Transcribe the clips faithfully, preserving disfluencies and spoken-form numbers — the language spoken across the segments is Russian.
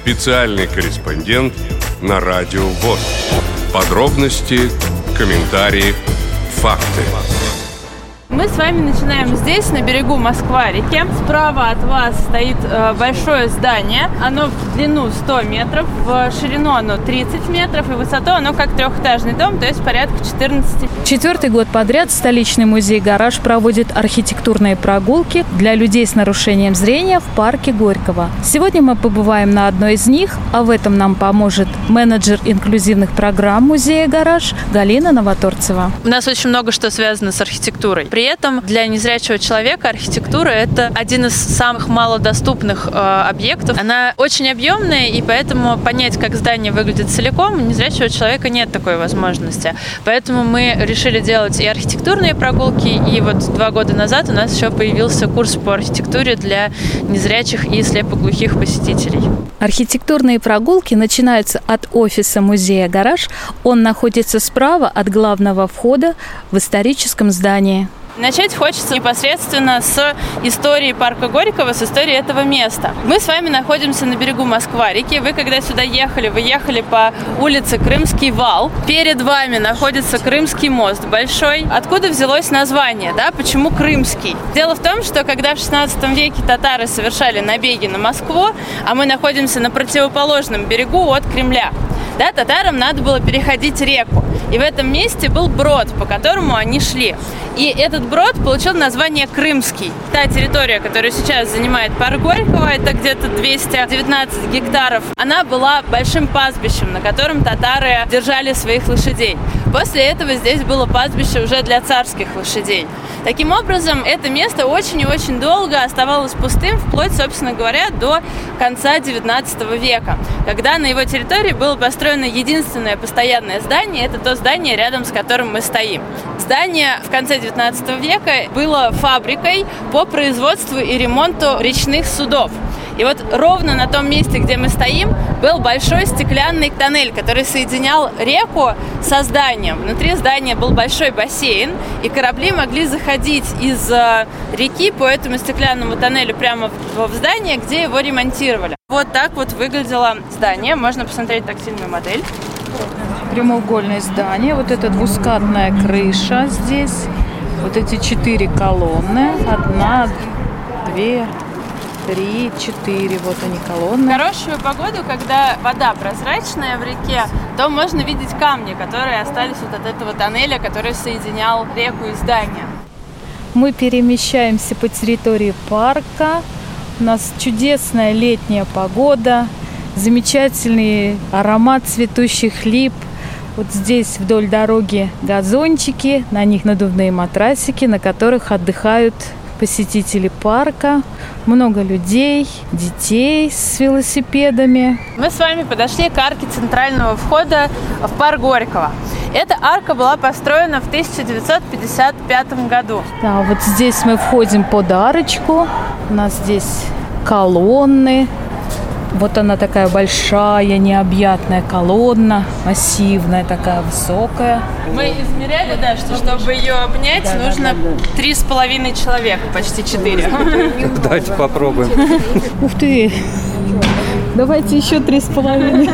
Специальный корреспондент на Радио ВОС. Подробности, комментарии, факты. Мы с вами начинаем здесь, на берегу Москва-реки. Справа от вас стоит э, большое здание. Оно в длину сто метров, в ширину оно тридцать метров, и в высоту оно как трехэтажный дом, то есть порядка четырнадцать. Четвертый год подряд столичный музей «Гараж» проводит архитектурные прогулки для людей с нарушением зрения в парке Горького. Сегодня мы побываем на одной из них, а в этом нам поможет менеджер инклюзивных программ музея «Гараж» Галина Новоторцева. У нас очень много что связано с архитектурой. При этом для незрячего человека архитектура – это один из самых малодоступных э, объектов. Она очень объемная, и поэтому понять, как здание выглядит целиком, у незрячего человека нет такой возможности. Поэтому мы решили делать и архитектурные прогулки, и вот два года назад у нас еще появился курс по архитектуре для незрячих и слепоглухих посетителей. Архитектурные прогулки начинаются от офиса музея «Гараж». Он находится справа от главного входа в историческом здании. Начать хочется непосредственно с истории парка Горького, с истории этого места. Мы с вами находимся на берегу Москва-реки. Вы, когда сюда ехали, вы ехали по улице Крымский вал. Перед вами находится Крымский мост большой. Откуда взялось название, да? Почему Крымский? Дело в том, что когда в шестнадцатом веке татары совершали набеги на Москву, а мы находимся на противоположном берегу от Кремля, да, татарам надо было переходить реку. И в этом месте был брод, по которому они шли. И этот брод получил название Крымский. Та территория, которую сейчас занимает парк Горького, это где-то двести девятнадцать гектаров, она была большим пастбищем, на котором татары держали своих лошадей. После этого здесь было пастбище уже для царских лошадей. Таким образом, это место очень и очень долго оставалось пустым, вплоть, собственно говоря, до конца девятнадцатого века, когда на его территории было построено единственное постоянное здание, это то здание, рядом с которым мы стоим. Здание в конце девятнадцатого века было фабрикой по производству и ремонту речных судов. И вот ровно на том месте, где мы стоим, был большой стеклянный тоннель, который соединял реку со зданием. Внутри здания был большой бассейн, и корабли могли заходить из реки по этому стеклянному тоннелю прямо в здание, где его ремонтировали. Вот так вот выглядело здание. Можно посмотреть тактильную модель. Прямоугольное здание, вот эта двускатная крыша здесь, вот эти четыре колонны, одна, две, три, четыре, вот они колонны. В хорошую погоду, когда вода прозрачная в реке, то можно видеть камни, которые остались вот от этого тоннеля, который соединял реку и здание. Мы перемещаемся по территории парка. У нас чудесная летняя погода, замечательный аромат цветущих лип. Вот здесь вдоль дороги газончики, на них надувные матрасики, на которых отдыхают посетители парка. Много людей, детей с велосипедами. Мы с вами подошли к арке центрального входа в парк Горького. Эта арка была построена в тысяча девятьсот пятьдесят пятом году. Да, вот здесь мы входим под арочку. У нас здесь колонны. Вот она такая большая, необъятная колонна, массивная, такая высокая. Мы измеряли, да, что чтобы ее обнять, да, нужно три с половиной человека, почти четыре. Давайте попробуем. Ух ты! Давайте еще три с половиной.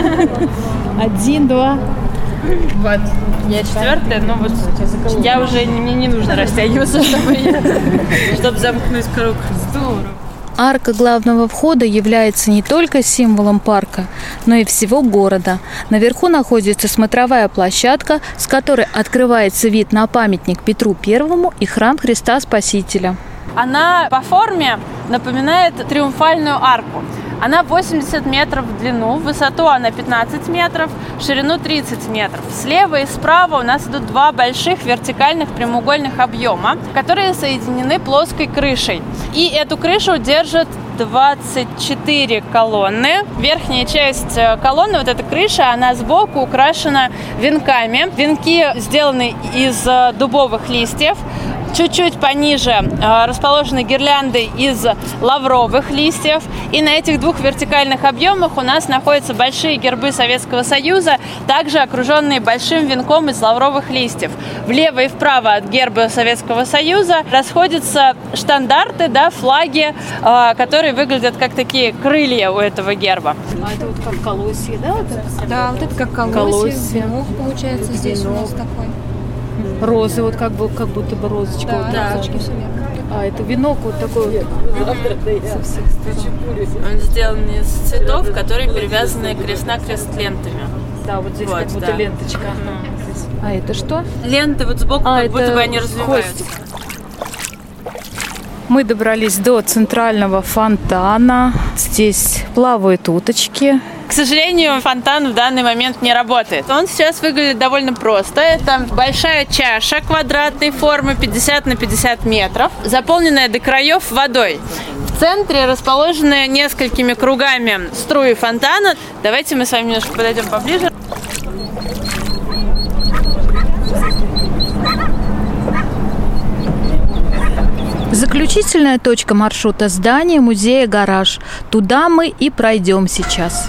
Один, два. Вот. Я четвертая, но вот я уже, мне не нужно растягиваться, чтобы, чтобы замкнуть круг. Здорово. Арка главного входа является не только символом парка, но и всего города. Наверху находится смотровая площадка, с которой открывается вид на памятник Петру Первому и храм Христа Спасителя. Она по форме напоминает триумфальную арку. Она восемьдесят метров в длину, в высоту она пятнадцать метров, в ширину тридцать метров. Слева и справа у нас идут два больших вертикальных прямоугольных объема, которые соединены плоской крышей. И эту крышу держит двадцать четыре колонны. Верхняя часть колонны, вот эта крыша, она сбоку украшена венками. Венки сделаны из дубовых листьев. Чуть-чуть пониже э, расположены гирлянды из лавровых листьев. И на этих двух вертикальных объемах у нас находятся большие гербы Советского Союза, также окруженные большим венком из лавровых листьев. Влево и вправо от герба Советского Союза расходятся штандарты, да, флаги, э, которые выглядят как такие крылья у этого герба. А это вот как колосья, да? Вот это? Да, вот это как колосья, Колосья. венок получается здесь у нас такой. Розы, вот как, бы, как будто бы розочка. Да, вот да. розочки. А, это венок вот такой вот со всех сторон. Он сделан из цветов, которые перевязаны крест-накрест лентами. Да, вот здесь Вот, как будто да. ленточка. А это что? Ленты вот сбоку, А, как будто это бы они развиваются. хвостик. Мы добрались до центрального фонтана. Здесь плавают уточки. К сожалению, фонтан в данный момент не работает. Он сейчас выглядит довольно просто. Это большая чаша квадратной формы пятьдесят на пятьдесят метров, заполненная до краев водой. В центре расположены несколькими кругами струи фонтана. Давайте мы с вами немножко подойдем поближе. Заключительная точка маршрута – здание музея «Гараж». Туда мы и пройдем сейчас.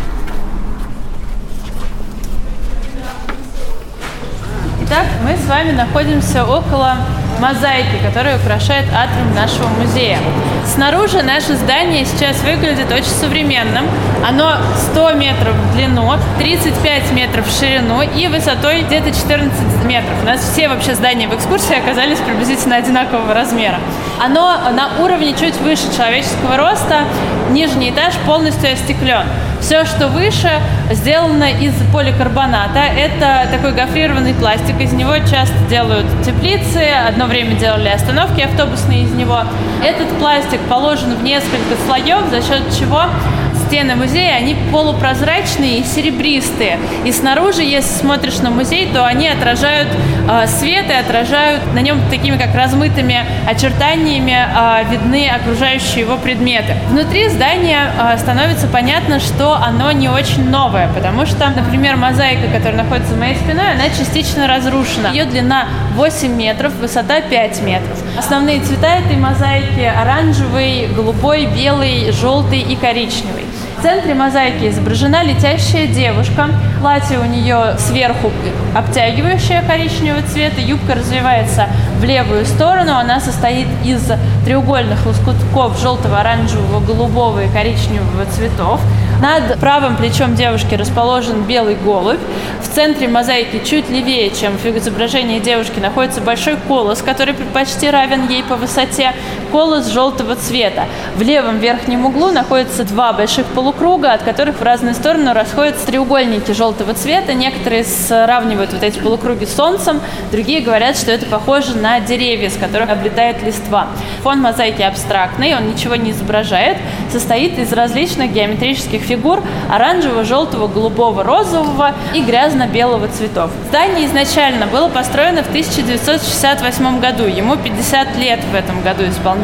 Итак, мы с вами находимся около мозаики, которая украшает атриум нашего музея. Снаружи наше здание сейчас выглядит очень современным. Оно сто метров в длину, тридцать пять метров в ширину и высотой где-то четырнадцать метров. У нас все вообще здания в экскурсии оказались приблизительно одинакового размера. Оно на уровне чуть выше человеческого роста, нижний этаж полностью остеклен. Все, что выше, сделано из поликарбоната. Это такой гофрированный пластик. Из него часто делают теплицы. Одно время делали остановки автобусные из него. Этот пластик положен в несколько слоев, за счет чего стены музея, они полупрозрачные и серебристые. И снаружи, если смотришь на музей, то они отражают э, свет и отражают на нем такими как размытыми очертаниями э, видны окружающие его предметы. Внутри здания э, становится понятно, что оно не очень новое, потому что, например, мозаика, которая находится за моей спиной, она частично разрушена. Ее длина восемь метров, высота пять метров. Основные цвета этой мозаики – оранжевый, голубой, белый, желтый и коричневый. В центре мозаики изображена летящая девушка. Платье у нее сверху обтягивающее коричневого цвета. Юбка развивается в левую сторону. Она состоит из треугольных лоскутков желтого, оранжевого, голубого и коричневого цветов. Над правым плечом девушки расположен белый голубь. В центре мозаики чуть левее, чем в изображении девушки, находится большой колос, который почти равен ей по высоте. Колос желтого цвета. В левом верхнем углу находятся два больших полукруга, от которых в разные стороны расходятся треугольники желтого цвета. Некоторые сравнивают вот эти полукруги с солнцем, другие говорят, что это похоже на деревья, с которых облетает листва. Фон мозаики абстрактный, он ничего не изображает, состоит из различных геометрических фигур оранжевого, желтого, голубого, розового и грязно-белого цветов. Здание изначально было построено в тысяча девятьсот шестьдесят восьмом году, ему пятьдесят лет в этом году исполняется.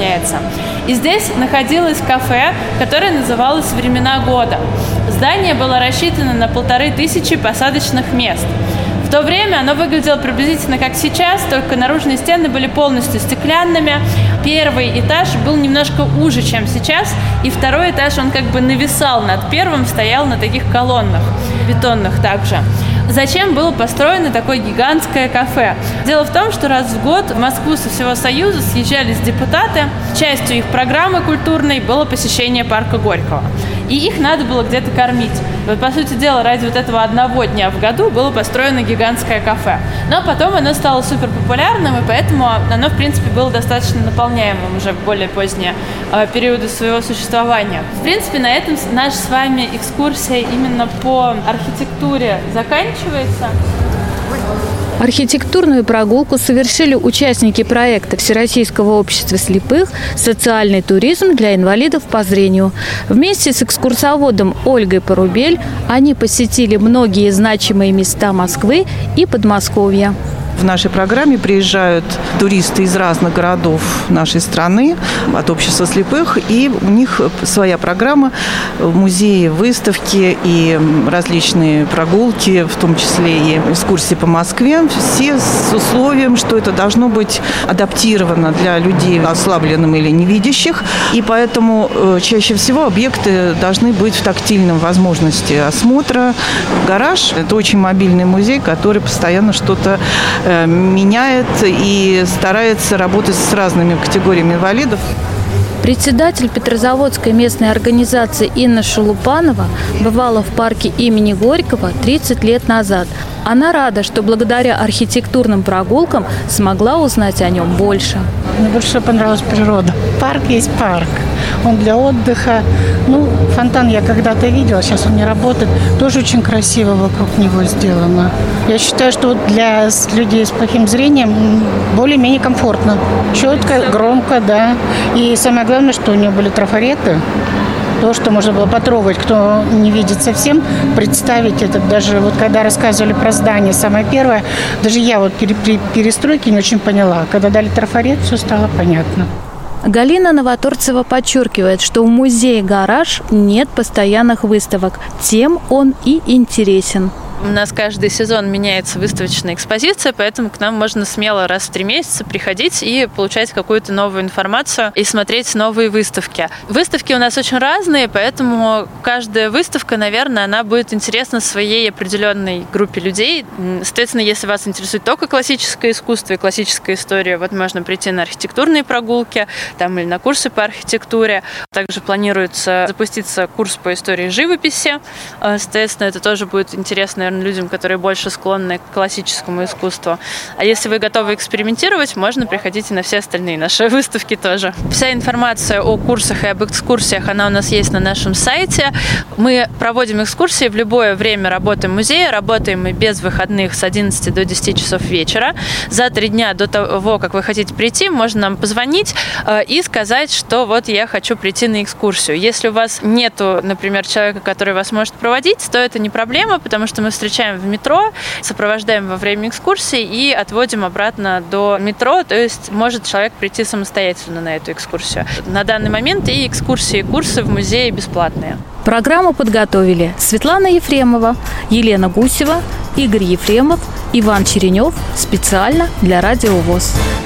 И здесь находилось кафе, которое называлось «Времена года». Здание было рассчитано на полторы тысячи посадочных мест. В то время оно выглядело приблизительно как сейчас, только наружные стены были полностью стеклянными. Первый этаж был немножко уже, чем сейчас, и второй этаж, он как бы нависал над первым, стоял на таких колоннах бетонных также. Зачем было построено такое гигантское кафе? Дело в том, что раз в год в Москву со всего Союза съезжались депутаты. Частью их программы культурной было посещение парка Горького. И их надо было где-то кормить. Вот, по сути дела, ради вот этого одного дня в году было построено гигантское кафе. Но потом оно стало супер популярным, и поэтому оно, в принципе, было достаточно наполняемым уже в более поздние э, периоды своего существования. В принципе, на этом наша с вами экскурсия именно по архитектуре заканчивается. Архитектурную прогулку совершили участники проекта Всероссийского общества слепых «Социальный туризм для инвалидов по зрению». Вместе с экскурсоводом Ольгой Порубель они посетили многие значимые места Москвы и Подмосковья. В нашей программе приезжают туристы из разных городов нашей страны, от общества слепых, и у них своя программа, музеи, выставки и различные прогулки, в том числе и экскурсии по Москве, все с условием, что это должно быть адаптировано для людей ослабленных или невидящих, и поэтому чаще всего объекты должны быть в тактильном возможности осмотра. «Гараж» – это очень мобильный музей, который постоянно что-то меняет и старается работать с разными категориями инвалидов. Председатель Петрозаводской местной организации Инна Шелупанова бывала в парке имени Горького тридцать лет назад. Она рада, что благодаря архитектурным прогулкам смогла узнать о нем больше. Мне больше всего понравилась природа. Парк есть парк. Он для отдыха. Ну, фонтан я когда-то видела, сейчас он не работает. Тоже очень красиво вокруг него сделано. Я считаю, что для людей с плохим зрением более-менее комфортно. Четко, громко, да. И самое главное, что у него были трафареты. То, что можно было потрогать, кто не видит совсем, представить это. Даже вот когда рассказывали про здание, самое первое, даже я вот при перестройке не очень поняла. Когда дали трафарет, все стало понятно. Галина Новоторцева подчеркивает, что в музее «Гараж» нет постоянных выставок, тем он и интересен. У нас каждый сезон меняется выставочная экспозиция, поэтому к нам можно смело раз в три месяца приходить и получать какую-то новую информацию и смотреть новые выставки. Выставки у нас очень разные, поэтому каждая выставка, наверное, она будет интересна своей определенной группе людей. Соответственно, если вас интересует только классическое искусство и классическая история, вот можно прийти на архитектурные прогулки там, или на курсы по архитектуре. Также планируется запуститься курс по истории живописи. Соответственно, это тоже будет интересно, наверное, людям, которые больше склонны к классическому искусству. А если вы готовы экспериментировать, можно приходить и на все остальные наши выставки тоже. Вся информация о курсах и об экскурсиях, она у нас есть на нашем сайте. Мы проводим экскурсии в любое время работы музея. Работаем мы без выходных с одиннадцати до десяти часов вечера. За три дня до того, как вы хотите прийти, можно нам позвонить э, и сказать, что вот я хочу прийти на экскурсию. Если у вас нету, например, человека, который вас может проводить, то это не проблема, потому что мы встречаем в метро, сопровождаем во время экскурсии и отводим обратно до метро, то есть может человек прийти самостоятельно на эту экскурсию. На данный момент и экскурсии, и курсы в музее бесплатные. Программу подготовили Светлана Ефремова, Елена Гусева, Игорь Ефремов, Иван Черенев специально для Радио ВОС.